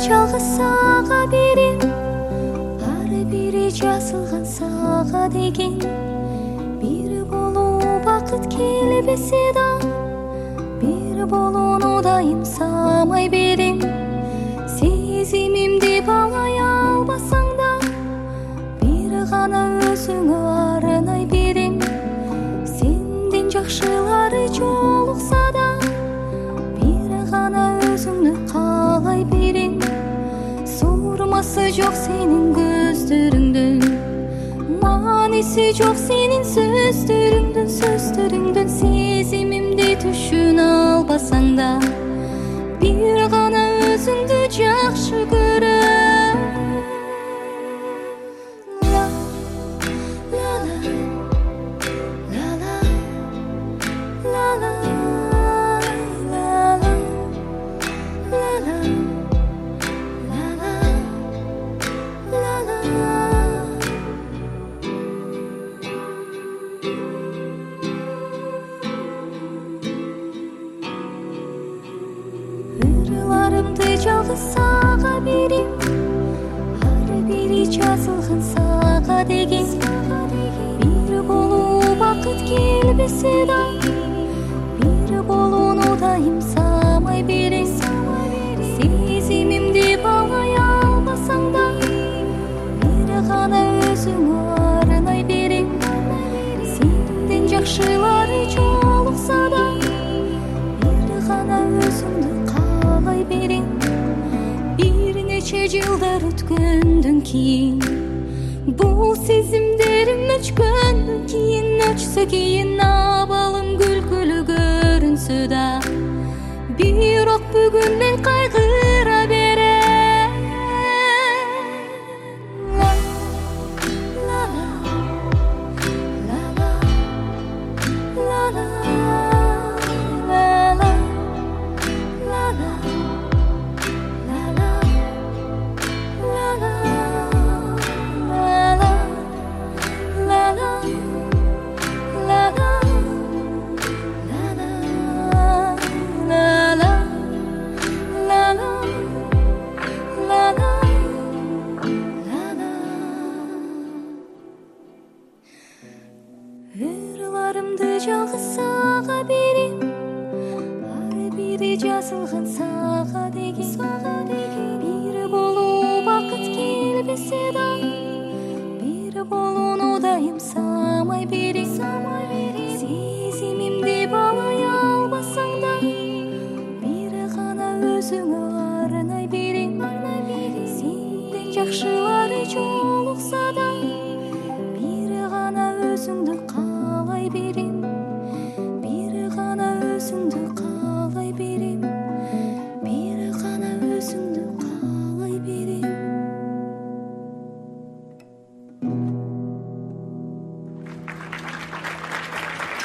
жалғыз саға берем, ары бері жазылған саға деген. Бір болу бақыт келбесе да, бір болуны дайым самай берем. Сезімімді балай албасаң да, бір ғана өзіңі арнай берем. Сенден жақшылары жолықса да, бір ғана өзіңді қалай берем. Сурмасы жоқ сенің көздеріңдің, манесі жоқ сенің сөздеріңдің. Сезімімді түшін албасаң да, бір ғана өзіңді жақшы көрем. Ырыларымды жалғыз саға берем, ары бері жазылған саға деген. Бір болу бақыт келбесе да, бір болуны дайым самай берем. Сезімімді балай албасаң да, бір ғана өзіңі арнай берем. Сенден жақшылары жолықса да, бір ғана өзіңді қалай берем. Bir neçe жылдар өткөндөн кийин, бул сезимдерим өчкөндөн кийин, өчсө кийин абалым күлкүлүү көрүнсө да, бирок бүгүн мен кайгыра берем. Ырыларымды жалғыз саға берем, ары бері жазылған саға деген. Бір болу бақыт келбесе да, бір болуны дайым самай берем.